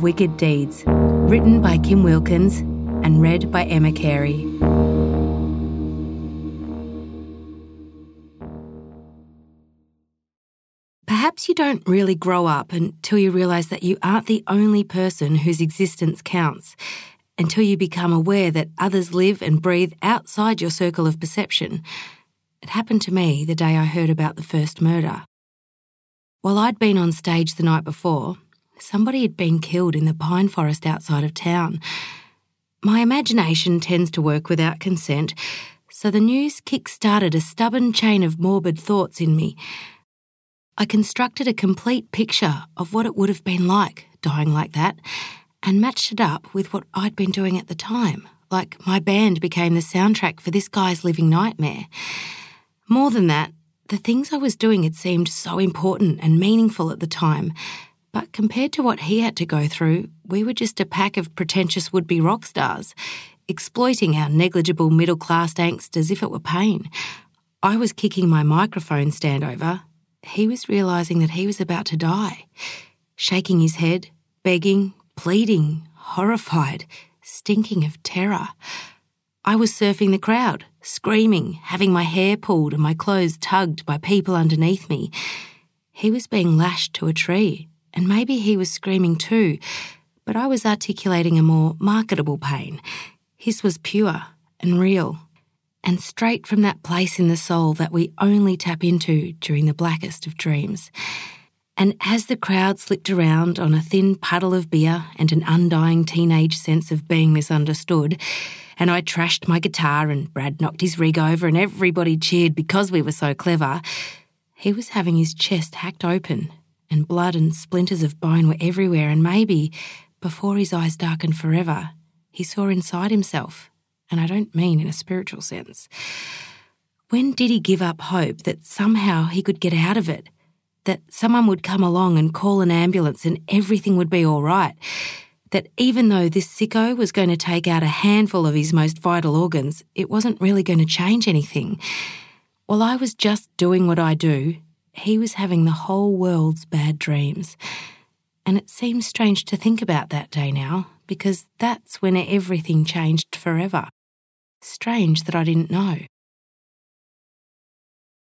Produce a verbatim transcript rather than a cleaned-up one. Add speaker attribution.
Speaker 1: Wicked Deeds, written by Kim Wilkins and read by Emma Carey. Perhaps you don't really grow up until you realise that you aren't the only person whose existence counts, until you become aware that others live and breathe outside your circle of perception. It happened to me the day I heard about the first murder. While I'd been on stage the night before, somebody had been killed in the pine forest outside of town. My imagination tends to work without consent, so the news kick-started a stubborn chain of morbid thoughts in me. I constructed a complete picture of what it would have been like dying like that and matched it up with what I'd been doing at the time, like my band became the soundtrack for this guy's living nightmare. More than that, the things I was doing had seemed so important and meaningful at the time, but compared to what he had to go through, we were just a pack of pretentious would-be rock stars, exploiting our negligible middle-class angst as if it were pain. I was kicking my microphone stand over. He was realising that he was about to die, shaking his head, begging, pleading, horrified, stinking of terror. I was surfing the crowd, screaming, having my hair pulled and my clothes tugged by people underneath me. He was being lashed to a tree, and maybe he was screaming too, but I was articulating a more marketable pain. His was pure and real, and straight from that place in the soul that we only tap into during the blackest of dreams. And as the crowd slipped around on a thin puddle of beer and an undying teenage sense of being misunderstood, and I trashed my guitar and Brad knocked his rig over and everybody cheered because we were so clever, he was having his chest hacked open and blood and splinters of bone were everywhere, and maybe, before his eyes darkened forever, he saw inside himself, and I don't mean in a spiritual sense. When did he give up hope that somehow he could get out of it? That someone would come along and call an ambulance and everything would be all right? That even though this sicko was going to take out a handful of his most vital organs, it wasn't really going to change anything? While I was just doing what I do, he was having the whole world's bad dreams. And it seems strange to think about that day now, because that's when everything changed forever. Strange that I didn't know.